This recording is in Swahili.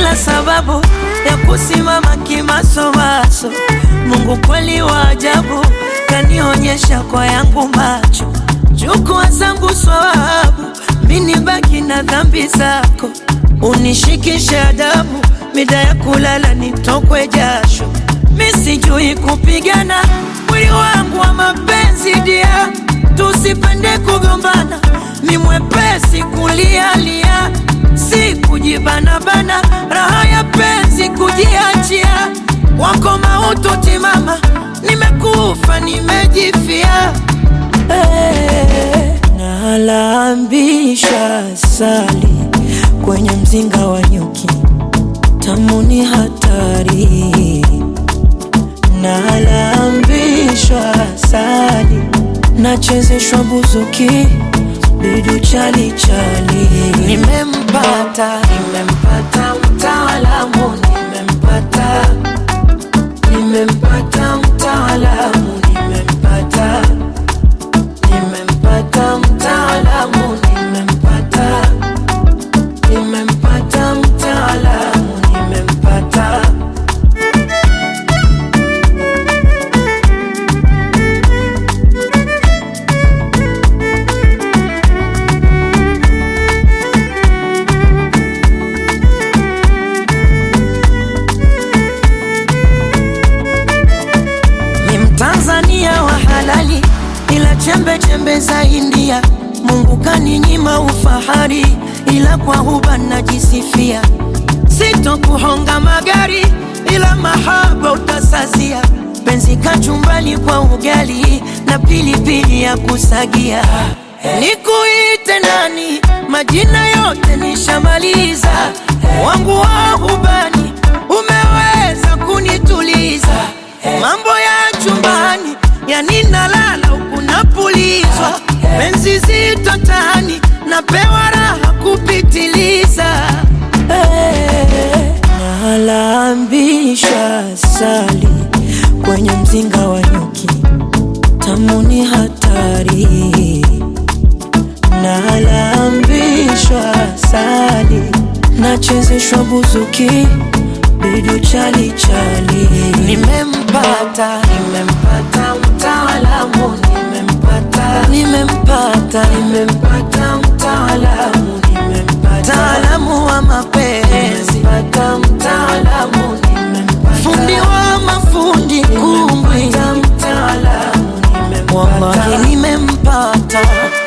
kila sababu ya kusimama kimasomaso. Mungu kweli wa ajabu, kanionyesha kwa yangu macho. Chukua zangu swawabu, mimi baki na dhambi zako. Unishikishe adabu, mida ya kulala nitokwe jasho. Mimi sijui kupigana, mwili wangu wa mapenzi dia. Tusipende kugombana, ni mwepesi kulialia. Si kujibana bana, raha ya penzi kujiachia. Wako mautu timama, nimekufa nimejifia. Nalambisha sali kwenye mzinga wa nyuki, tamu ni hatari. Nalambisha sali, nachezeshwa buzuki, bidu chali chali. Nimempata mtaalamu, nimempata mtaalamu, nimempata mtaalamu, nimempata mtaalamu, nimempata. Tanzania wa halali, ila chembe chembe za India. Mungu kaninyima ufahari, ila kwa huba najisifia. Sitokuhonga magari, ila mahaba utasazia. Penzi kachumbani kwa ugali, na pilipili ya kusagia. Nikuite nani? Majina yote nishamaliza. Wangu wa hubani, umeweza kunituliza. Mambo ya chumbani, yani nalala huku napulizwa. Penzi zito tani, napewa raha kupitiliza. Nalambisha sali kwenye mzinga wa nyuki, tamu ni hatari. Nalambisha sali, nachezeshwa buzuki, bidu chali chali. Nimempata mtaalamu, nimempata mtaalamu, mtaalamu wa mapenzi, fundi wa mafundi kungwi, wallahi nimempata.